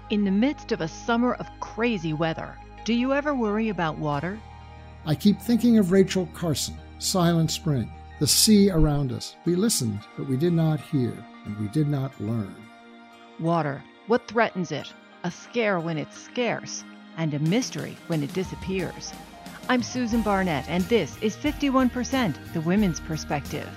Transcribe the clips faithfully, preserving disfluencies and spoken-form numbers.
In the midst of a summer of crazy weather, do you ever worry about water? I keep thinking of Rachel Carson, Silent Spring, the sea around us. We listened, but we did not hear, and we did not learn. Water, what threatens it? A scare when it's scarce, and a mystery when it disappears. I'm Susan Barnett, and this is fifty-one percent, the Women's Perspective.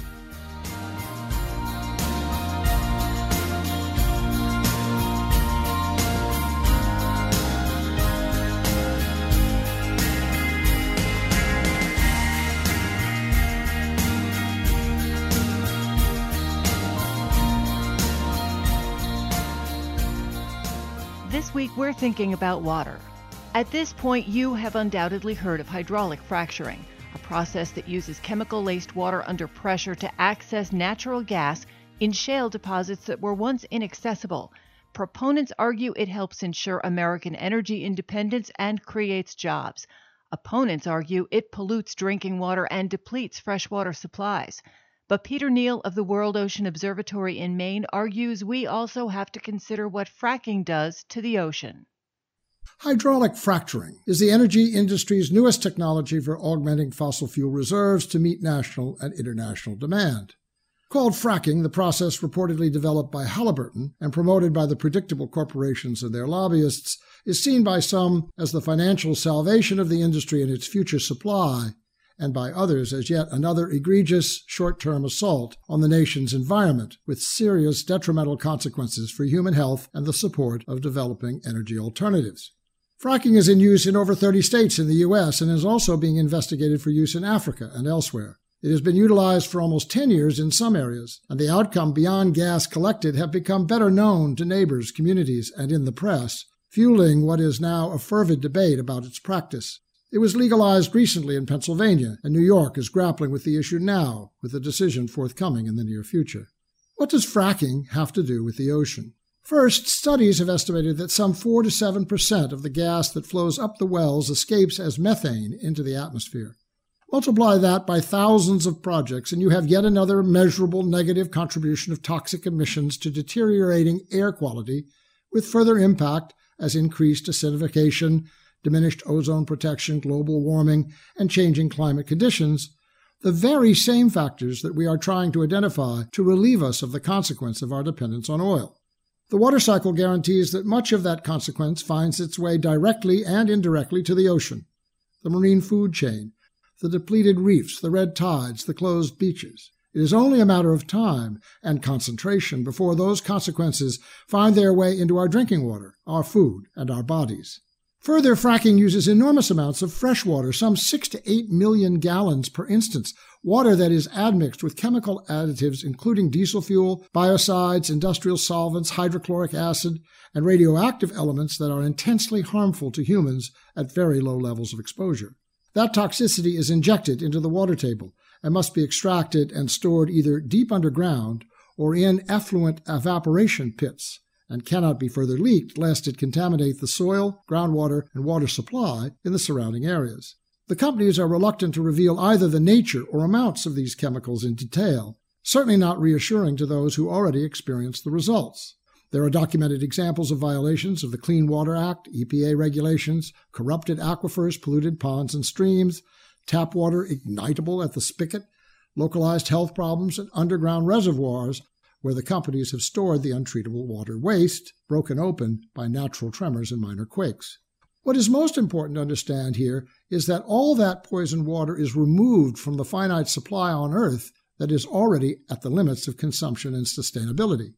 This week, we're thinking about water. At this point, you have undoubtedly heard of hydraulic fracturing, a process that uses chemical-laced water under pressure to access natural gas in shale deposits that were once inaccessible. Proponents argue it helps ensure American energy independence and creates jobs. Opponents argue it pollutes drinking water and depletes freshwater supplies. But Peter Neal of the World Ocean Observatory in Maine argues we also have to consider what fracking does to the ocean. Hydraulic fracturing is the energy industry's newest technology for augmenting fossil fuel reserves to meet national and international demand. Called fracking, the process reportedly developed by Halliburton and promoted by the predictable corporations and their lobbyists is seen by some as the financial salvation of the industry and its future supply, and by others as yet another egregious short-term assault on the nation's environment, with serious detrimental consequences for human health and the support of developing energy alternatives. Fracking is in use in over thirty states in the U S and is also being investigated for use in Africa and elsewhere. It has been utilized for almost ten years in some areas, and the outcome beyond gas collected have become better known to neighbors, communities, and in the press, fueling what is now a fervid debate about its practice. It was legalized recently in Pennsylvania, and New York is grappling with the issue now, with a decision forthcoming in the near future. What does fracking have to do with the ocean? First, studies have estimated that some four to seven percent of the gas that flows up the wells escapes as methane into the atmosphere. Multiply that by thousands of projects, and you have yet another measurable negative contribution of toxic emissions to deteriorating air quality, with further impact as increased acidification, diminished ozone protection, global warming, and changing climate conditions, the very same factors that we are trying to identify to relieve us of the consequence of our dependence on oil. The water cycle guarantees that much of that consequence finds its way directly and indirectly to the ocean, the marine food chain, the depleted reefs, the red tides, the closed beaches. It is only a matter of time and concentration before those consequences find their way into our drinking water, our food, and our bodies. Further, fracking uses enormous amounts of fresh water, some six to eight million gallons per instance, water that is admixed with chemical additives including diesel fuel, biocides, industrial solvents, hydrochloric acid, and radioactive elements that are intensely harmful to humans at very low levels of exposure. That toxicity is injected into the water table and must be extracted and stored either deep underground or in effluent evaporation pits, and cannot be further leaked lest it contaminate the soil, groundwater, and water supply in the surrounding areas. The companies are reluctant to reveal either the nature or amounts of these chemicals in detail, certainly not reassuring to those who already experience the results. There are documented examples of violations of the Clean Water Act, E P A regulations, corrupted aquifers, polluted ponds and streams, tap water ignitable at the spigot, localized health problems, and underground reservoirs where the companies have stored the untreatable water waste, broken open by natural tremors and minor quakes. What is most important to understand here is that all that poisoned water is removed from the finite supply on Earth that is already at the limits of consumption and sustainability.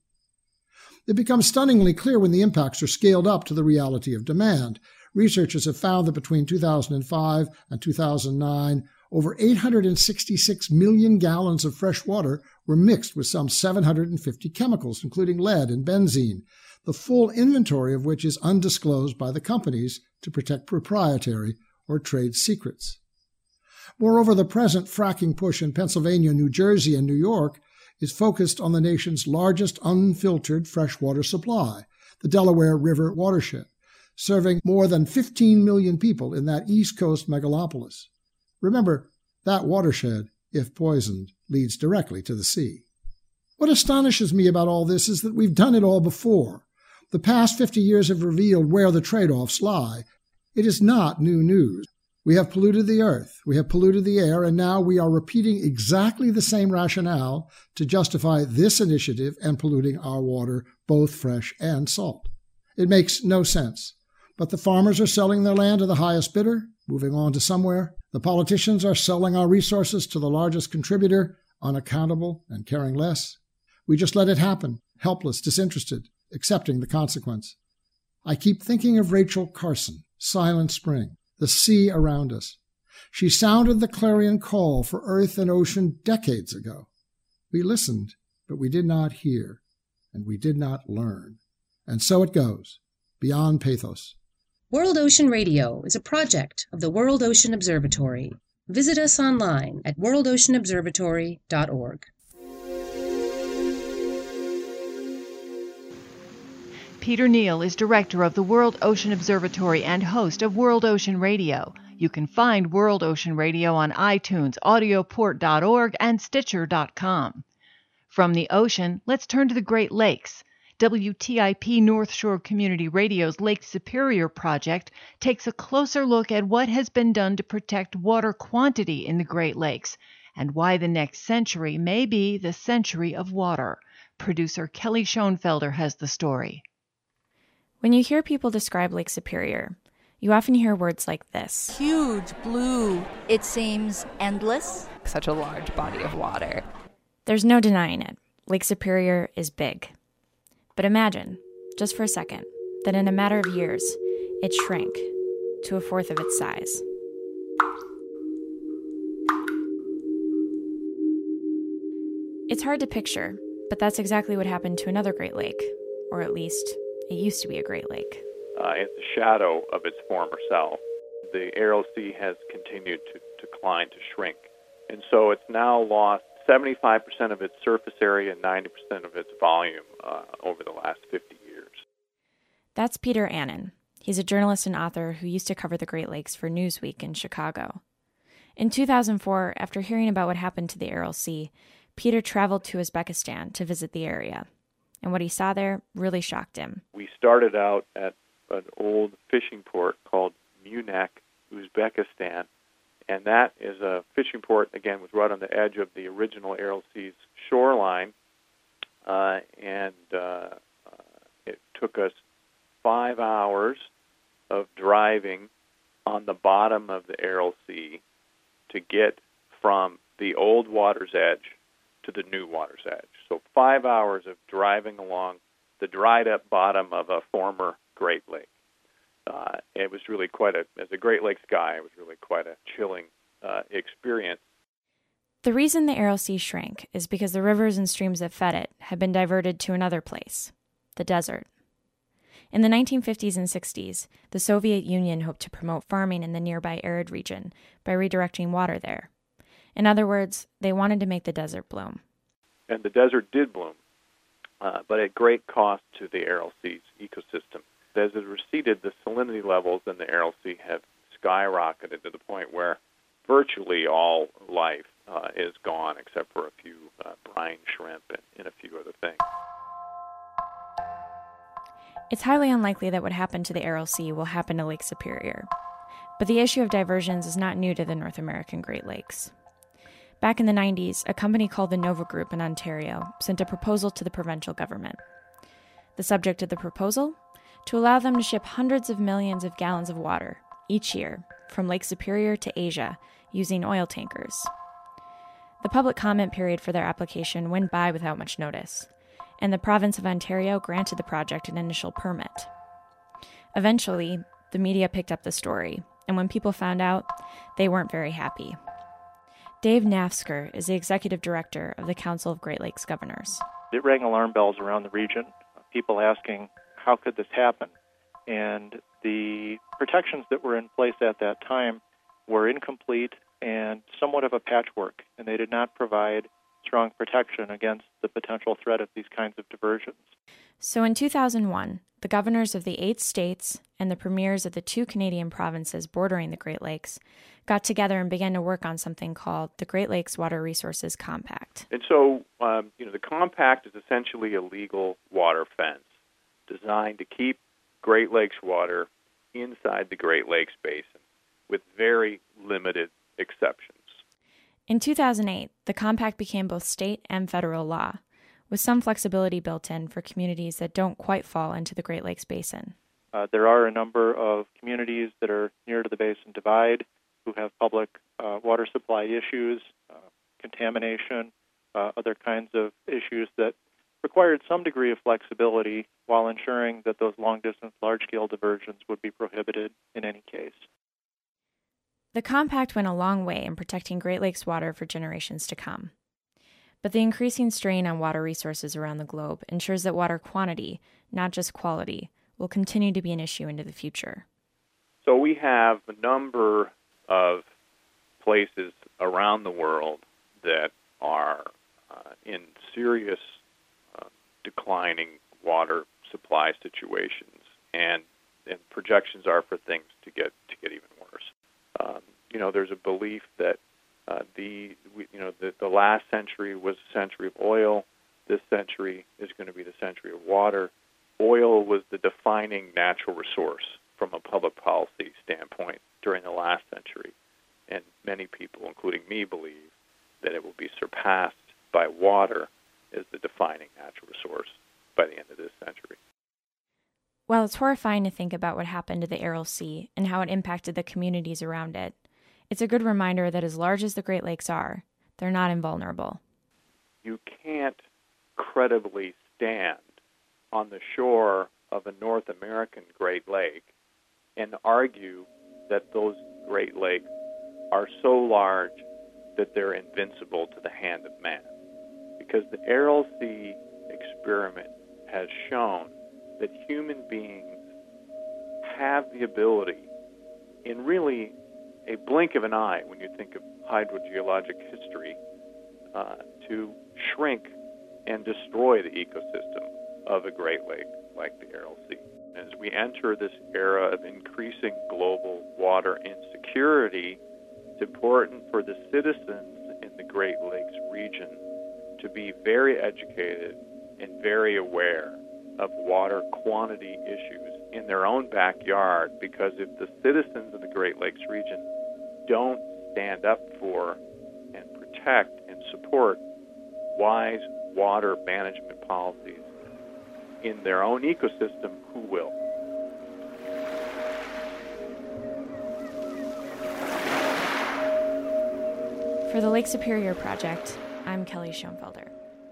It becomes stunningly clear when the impacts are scaled up to the reality of demand. Researchers have found that between two thousand five and two thousand nine, over eight hundred sixty-six million gallons of fresh water were mixed with some seven hundred fifty chemicals, including lead and benzene, the full inventory of which is undisclosed by the companies to protect proprietary or trade secrets. Moreover, the present fracking push in Pennsylvania, New Jersey, and New York is focused on the nation's largest unfiltered freshwater supply, the Delaware River watershed, serving more than fifteen million people in that East Coast megalopolis. Remember, that watershed, if poisoned, leads directly to the sea. What astonishes me about all this is that we've done it all before. The past fifty years have revealed where the trade-offs lie. It is not new news. We have polluted the earth, we have polluted the air, and now we are repeating exactly the same rationale to justify this initiative and polluting our water, both fresh and salt. It makes no sense. But the farmers are selling their land to the highest bidder, moving on to somewhere. The politicians are selling our resources to the largest contributor, unaccountable and caring less. We just let it happen, helpless, disinterested, accepting the consequence. I keep thinking of Rachel Carson, Silent Spring, the sea around us. She sounded the clarion call for earth and ocean decades ago. We listened, but we did not hear, and we did not learn. And so it goes, beyond pathos. World Ocean Radio is a project of the World Ocean Observatory. Visit us online at world ocean observatory dot org. Peter Neal is director of the World Ocean Observatory and host of World Ocean Radio. You can find World Ocean Radio on iTunes, audioport dot org, and stitcher dot com. From the ocean, let's turn to the Great Lakes. W T I P North Shore Community Radio's Lake Superior project takes a closer look at what has been done to protect water quantity in the Great Lakes and why the next century may be the century of water. Producer Kelly Schoenfelder has the story. When you hear people describe Lake Superior, you often hear words like this. Huge, blue. It seems endless. Such a large body of water. There's no denying it. Lake Superior is big. But imagine, just for a second, that in a matter of years, it shrank to a fourth of its size. It's hard to picture, but that's exactly what happened to another Great Lake, or at least it used to be a Great Lake. Uh, in the shadow of its former self, the Aral Sea has continued to decline, to shrink. And so it's now lost seventy-five percent of its surface area and ninety percent of its volume uh, over the last fifty years. That's Peter Annin. He's a journalist and author who used to cover the Great Lakes for Newsweek in Chicago. In two thousand four, after hearing about what happened to the Aral Sea, Peter traveled to Uzbekistan to visit the area. And what he saw there really shocked him. We started out at an old fishing port called Munak, Uzbekistan. And that is a fishing port, again, was right on the edge of the original Aral Sea's shoreline. Uh, and uh, uh, it took us five hours of driving on the bottom of the Aral Sea to get from the old water's edge to the new water's edge. So five hours of driving along the dried-up bottom of a former Great Lake. Uh, it was really quite a, as a Great Lakes guy, it was really quite a chilling uh, experience. The reason the Aral Sea shrank is because the rivers and streams that fed it had been diverted to another place, the desert. In the nineteen fifties and sixties, the Soviet Union hoped to promote farming in the nearby arid region by redirecting water there. In other words, they wanted to make the desert bloom. And the desert did bloom, uh, but at great cost to the Aral Sea's ecosystem. As it receded, the salinity levels in the Aral Sea have skyrocketed to the point where virtually all life uh, is gone except for a few uh, brine shrimp and, and a few other things. It's highly unlikely that what happened to the Aral Sea will happen to Lake Superior. But the issue of diversions is not new to the North American Great Lakes. Back in the nineties, a company called the Nova Group in Ontario sent a proposal to the provincial government. The subject of the proposal? To allow them to ship hundreds of millions of gallons of water each year from Lake Superior to Asia using oil tankers. The public comment period for their application went by without much notice, and the province of Ontario granted the project an initial permit. Eventually, the media picked up the story, and when people found out, they weren't very happy. Dave Nafsker is the executive director of the Council of Great Lakes Governors. It rang alarm bells around the region, people asking, how could this happen? And the protections that were in place at that time were incomplete and somewhat of a patchwork, and they did not provide strong protection against the potential threat of these kinds of diversions. So in two thousand one, the governors of the eight states and the premiers of the two Canadian provinces bordering the Great Lakes got together and began to work on something called the Great Lakes Water Resources Compact. And so, um, you know, the compact is essentially a legal water fence designed to keep Great Lakes water inside the Great Lakes Basin with very limited exceptions. In two thousand eight, the compact became both state and federal law, with some flexibility built in for communities that don't quite fall into the Great Lakes Basin. Uh, there are a number of communities that are near to the Basin Divide who have public uh, water supply issues, uh, contamination, uh, other kinds of issues that required some degree of flexibility while ensuring that those long-distance, large-scale diversions would be prohibited in any case. The compact went a long way in protecting Great Lakes water for generations to come. But the increasing strain on water resources around the globe ensures that water quantity, not just quality, will continue to be an issue into the future. So we have a number of places around the world that are uh, in serious uh, declining water supply situations, and, and projections are for things to get to get even worse. Um, you know, there's a belief that uh, the we, you know the, the last century was a century of oil. This century is going to be the century of water. Oil was the defining natural resource from a public policy standpoint during the last century, and many people, including me, believe that it will be surpassed by water as the defining natural resource by the end of this century. While it's horrifying to think about what happened to the Aral Sea and how it impacted the communities around it, it's a good reminder that as large as the Great Lakes are, they're not invulnerable. You can't credibly stand on the shore of a North American Great Lake and argue that those Great Lakes are so large that they're invincible to the hand of man. Because the Aral Sea experiment has shown that human beings have the ability, in really a blink of an eye, when you think of hydrogeologic history, uh, to shrink and destroy the ecosystem of a Great Lake like the Aral Sea. As we enter this era of increasing global water insecurity, it's important for the citizens in the Great Lakes region to be very educated and very aware of water quantity issues in their own backyard, because if the citizens of the Great Lakes region don't stand up for and protect and support wise water management policies in their own ecosystem, who will? For the Lake Superior Project, I'm Kelly Schoenfelder.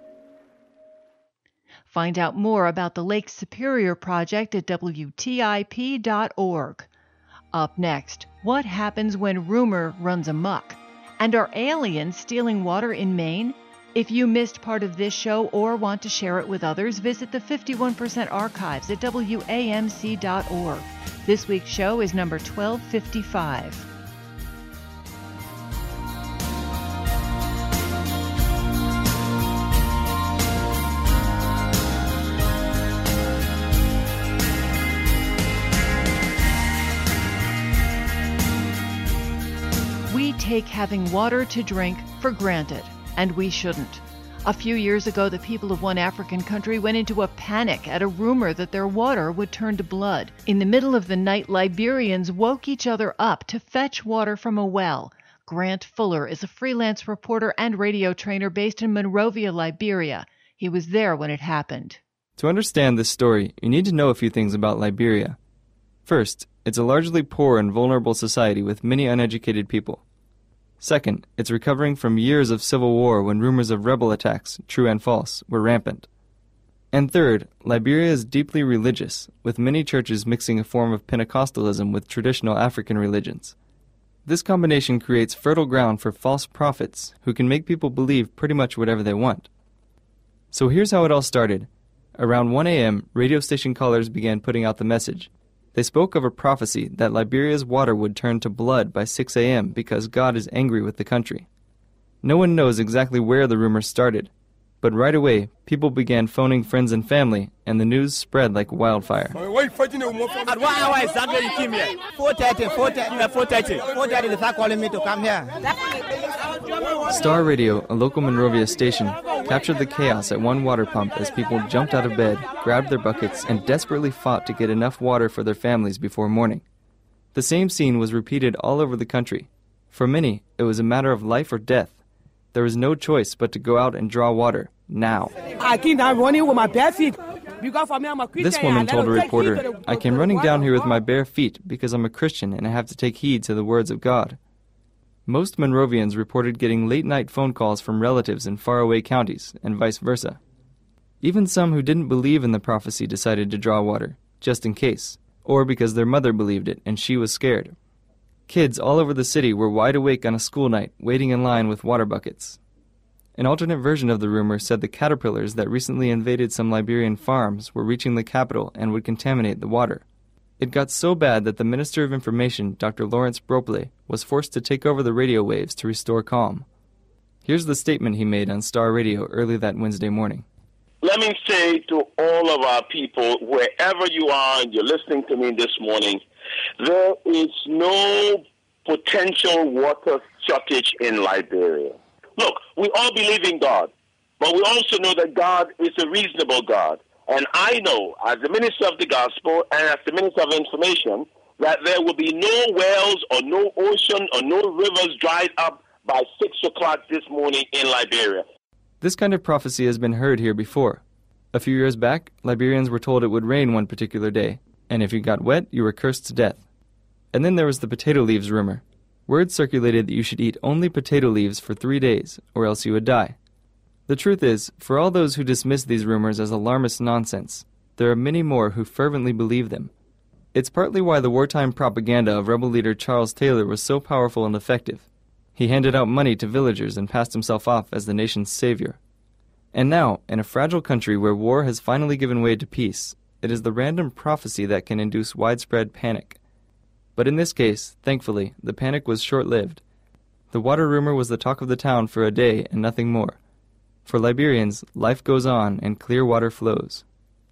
Find out more about the Lake Superior Project at W T I P dot org. Up next, what happens when rumor runs amok? And are aliens stealing water in Maine? If you missed part of this show or want to share it with others, visit the fifty-one percent archives at W A M C dot org. This week's show is number twelve fifty-five. We take having water to drink for granted, and we shouldn't. A few years ago, the people of one African country went into a panic at a rumor that their water would turn to blood. In the middle of the night, Liberians woke each other up to fetch water from a well. Grant Fuller is a freelance reporter and radio trainer based in Monrovia, Liberia. He was there when it happened. To understand this story, you need to know a few things about Liberia. First, it's a largely poor and vulnerable society with many uneducated people. Second, it's recovering from years of civil war when rumors of rebel attacks, true and false, were rampant. And third, Liberia is deeply religious, with many churches mixing a form of Pentecostalism with traditional African religions. This combination creates fertile ground for false prophets who can make people believe pretty much whatever they want. So here's how it all started. Around one a.m., radio station callers began putting out the message. They spoke of a prophecy that Liberia's water would turn to blood by six a.m. because God is angry with the country. No one knows exactly where the rumor started, but right away, people began phoning friends and family, and the news spread like wildfire. At what hour exactly you came here? four thirty, four thirty, four thirty. four thirty, they start calling me to come here. Star Radio, a local Monrovia station, captured the chaos at one water pump as people jumped out of bed, grabbed their buckets, and desperately fought to get enough water for their families before morning. The same scene was repeated all over the country. For many, it was a matter of life or death. There was no choice but to go out and draw water, now. I came down running with my bare feet. This woman told a reporter, "I came running down here with my bare feet because I'm a Christian and I have to take heed to the words of God." Most Monrovians reported getting late-night phone calls from relatives in faraway counties, and vice versa. Even some who didn't believe in the prophecy decided to draw water, just in case, or because their mother believed it and she was scared. Kids all over the city were wide awake on a school night, waiting in line with water buckets. An alternate version of the rumor said the caterpillars that recently invaded some Liberian farms were reaching the capital and would contaminate the water. It got so bad that the Minister of Information, Doctor Lawrence Bropley, was forced to take over the radio waves to restore calm. Here's the statement he made on Star Radio early that Wednesday morning. Let me say to all of our people, wherever you are and you're listening to me this morning, there is no potential water shortage in Liberia. Look, we all believe in God, but we also know that God is a reasonable God. And I know, as the Minister of the Gospel and as the Minister of Information, that there will be no wells or no ocean or no rivers dried up by six o'clock this morning in Liberia. This kind of prophecy has been heard here before. A few years back, Liberians were told it would rain one particular day, and if you got wet, you were cursed to death. And then there was the potato leaves rumor. Word circulated that you should eat only potato leaves for three days, or else you would die. The truth is, for all those who dismiss these rumors as alarmist nonsense, there are many more who fervently believe them. It's partly why the wartime propaganda of rebel leader Charles Taylor was so powerful and effective. He handed out money to villagers and passed himself off as the nation's savior. And now, in a fragile country where war has finally given way to peace, it is the random prophecy that can induce widespread panic. But in this case, thankfully, the panic was short-lived. The water rumor was the talk of the town for a day and nothing more. For Liberians, life goes on and clear water flows.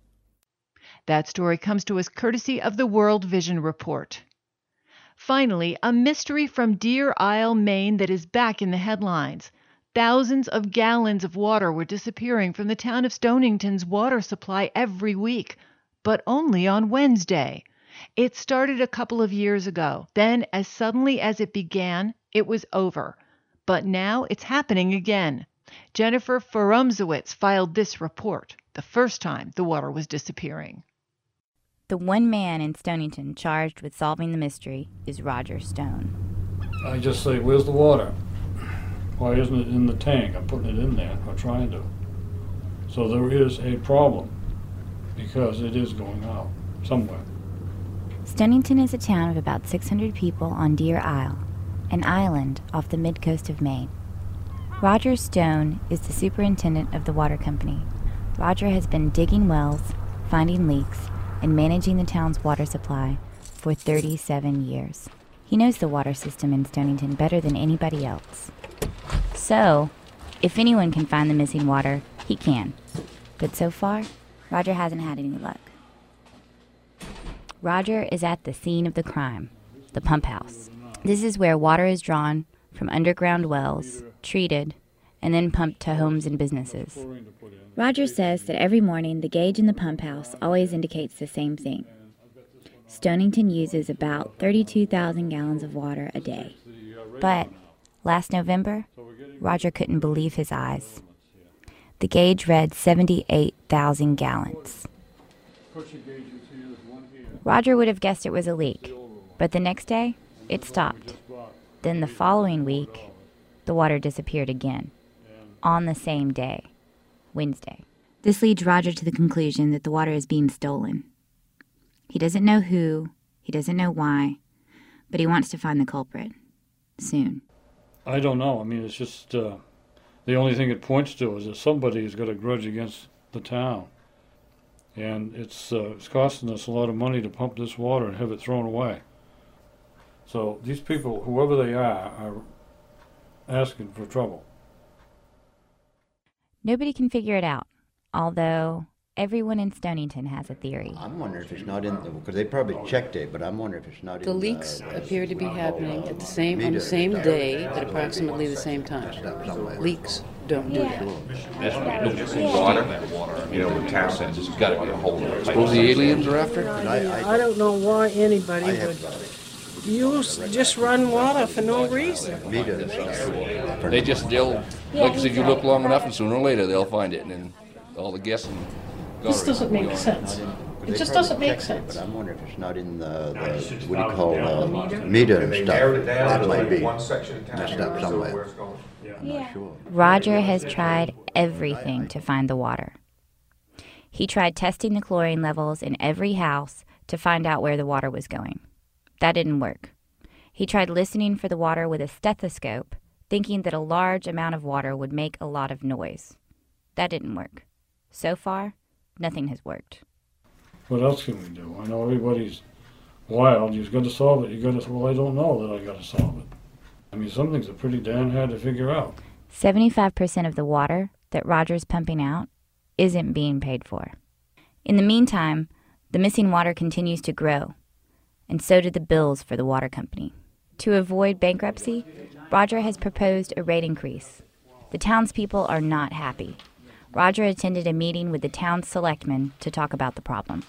That story comes to us courtesy of the World Vision Report. Finally, a mystery from Deer Isle, Maine that is back in the headlines. Thousands of gallons of water were disappearing from the town of Stonington's water supply every week, but only on Wednesday. It started a couple of years ago. Then, as suddenly as it began, it was over. But now it's happening again. Jennifer Ferumzowitz filed this report, the first time the water was disappearing. The one man in Stonington charged with solving the mystery is Roger Stone. I just say, where's the water? Why isn't it in the tank? I'm putting it in there, or trying to. So there is a problem, because it is going out somewhere. Stonington is a town of about six hundred people on Deer Isle, an island off the mid-coast of Maine. Roger Stone is the superintendent of the water company. Roger has been digging wells, finding leaks, and managing the town's water supply for thirty-seven years. He knows the water system in Stonington better than anybody else. So, if anyone can find the missing water, he can. But so far, Roger hasn't had any luck. Roger is at the scene of the crime, the pump house. This is where water is drawn from underground wells, treated, and then pumped to homes and businesses. Roger says that every morning the gauge in the pump house always indicates the same thing. Stonington uses about thirty-two thousand gallons of water a day. But last November, Roger couldn't believe his eyes. The gauge read seventy-eight thousand gallons. Roger would have guessed it was a leak, but the next day, it stopped. Then the following week, the water disappeared again, on the same day, Wednesday. This leads Roger to the conclusion that the water is being stolen. He doesn't know who, he doesn't know why, but he wants to find the culprit, soon. I don't know. I mean, it's just, uh, the only thing it points to is that somebody has got a grudge against the town. And it's, uh, it's costing us a lot of money to pump this water and have it thrown away. So these people, whoever they are, are asking for trouble. Nobody can figure it out, although everyone in Stonington has a theory. I'm wondering if it's not in, because they probably checked it, but I'm wondering if it's not the in leaks the... appear to be happening at the same on the same day at approximately the same time. Leaks don't do that. Water, you know, the town says it's got to be a hole. Suppose the aliens are after it? I don't know why anybody would use just run water for no reason. They just, they'll, like I said, you look long enough and sooner or later they'll find it, and then all the guessing. This doesn't make sense. It just doesn't make sense. But I'm wondering if it's not in the, the what do you call, uh, meter and stuff. That might be messed up somewhere. I'm not sure. Roger has tried everything to find the water. He tried testing the chlorine levels in every house to find out where the water was going. That didn't work. He tried listening for the water with a stethoscope, thinking that a large amount of water would make a lot of noise. That didn't work. So far, nothing has worked. What else can we do? I know everybody's wild. You've got to solve it. You got to. Well, I don't know that I got to solve it. I mean, some things are pretty damn hard to figure out. seventy-five percent of the water that Roger's pumping out isn't being paid for. In the meantime, the missing water continues to grow, and so do the bills for the water company. To avoid bankruptcy, Roger has proposed a rate increase. The townspeople are not happy. Roger attended a meeting with the town's selectmen to talk about the problem.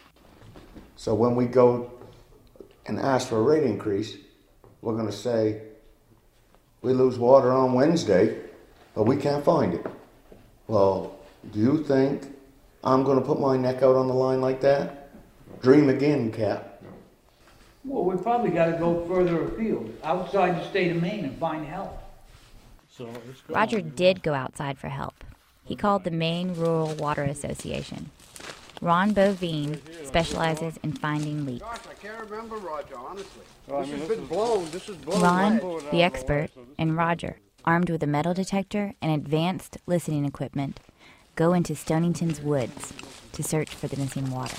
So when we go and ask for a rate increase, we're going to say, we lose water on Wednesday, but we can't find it. Well, do you think I'm going to put my neck out on the line like that? Dream again, Cap. Well, we probably got to go further afield, outside the state of Maine, and find help. So Roger did go outside for help. He called the Maine Rural Water Association. Ron Bovine specializes in finding leaks. Gosh, I can't remember, Roger, honestly. This has been blown. This is blown. Ron, the expert, and Roger, armed with a metal detector and advanced listening equipment, go into Stonington's woods to search for the missing water.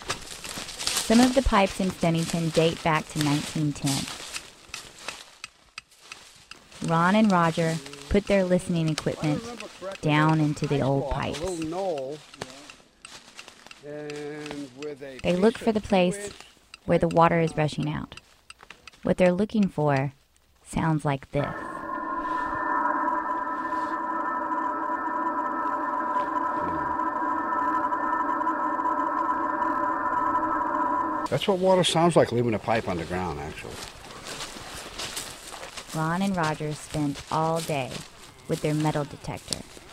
Some of the pipes in Stonington date back to nineteen ten. Ron and Roger put their listening equipment down into the old pipes. They look for the place where the water is rushing out. What they're looking for sounds like this. That's what water sounds like, leaving a pipe underground, actually. Ron and Roger spent all day with their metal detector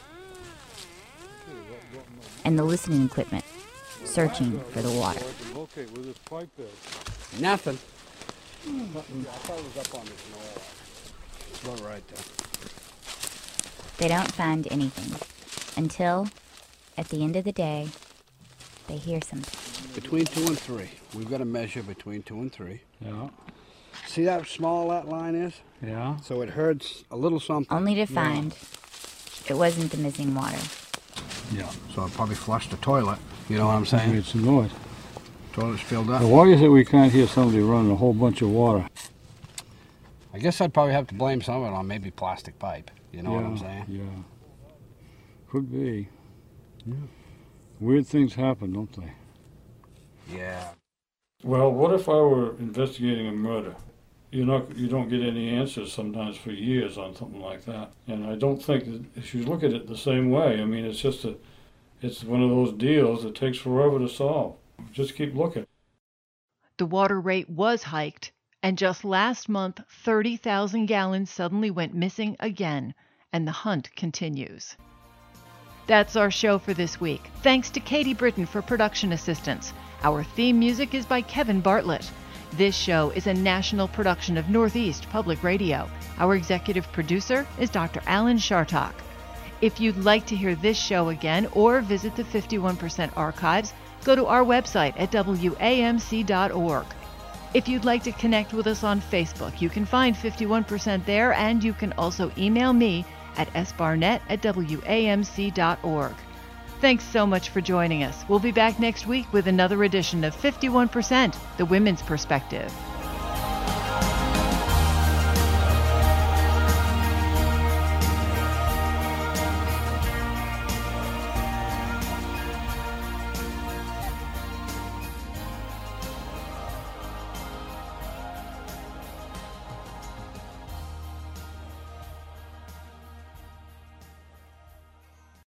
and the listening equipment, searching for the water. Nothing. I thought it was up on this knoll. It's not right there. They don't find anything until, at the end of the day, they hear something. Between two and three. We've got to measure between two and three. Yeah. See how small that line is? Yeah. So it heard a little something. Only to find yeah. it wasn't the missing water. Yeah. So it probably flushed the toilet. You know what I'm saying? It's noise. Toilet's filled up. Now, why is it we can't hear somebody running a whole bunch of water? I guess I'd probably have to blame some of it on maybe plastic pipe. You know yeah, what I'm saying? Yeah. Could be. Yeah. Weird things happen, don't they? Yeah. Well, what if I were investigating a murder? You're not, you don't get any answers sometimes for years on something like that. And I don't think that if you look at it the same way, I mean, it's just a, it's one of those deals that takes forever to solve. Just keep looking. The water rate was hiked, and just last month, thirty thousand gallons suddenly went missing again, and the hunt continues. That's our show for this week. Thanks to Katie Britton for production assistance. Our theme music is by Kevin Bartlett. This show is a national production of Northeast Public Radio. Our executive producer is Doctor Alan Shartok. If you'd like to hear this show again or visit the fifty-one percent archives, go to our website at W A M C dot org. If you'd like to connect with us on Facebook, you can find fifty-one percent there, and you can also email me at s barnett at W A M C dot org. Thanks so much for joining us. We'll be back next week with another edition of fifty-one percent, The Women's Perspective.